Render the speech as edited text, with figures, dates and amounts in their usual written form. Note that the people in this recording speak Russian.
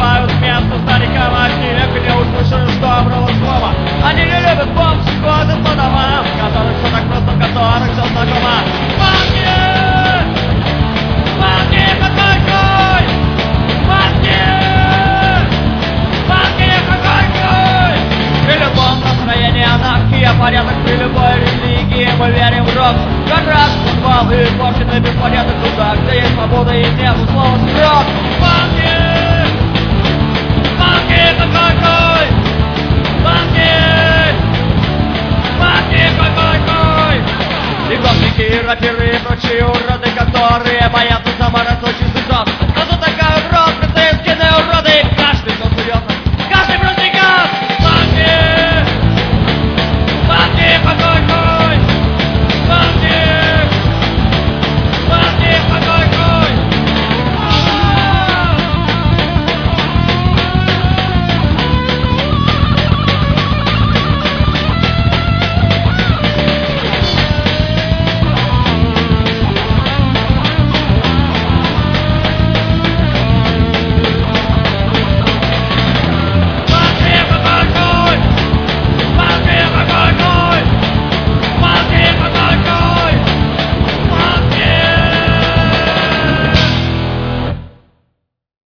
называют место старикам от них, где услышали, что обрало слово. Они не любят бомжи, ходят по домам, которых все так просто, которых все знакомо. Манки! Манки, какой-кой! Манки! Манки, какой-кой! При любом настроении анархия, порядок при любой религии. Мы верим в рок, как раз футбол и испорченный беспорядок туда, где есть свобода и нету слова «срок». Манки! Манки, какой-кой! Манки! Манки, какой-кой! И гопники, и раперы, и прочие уроды,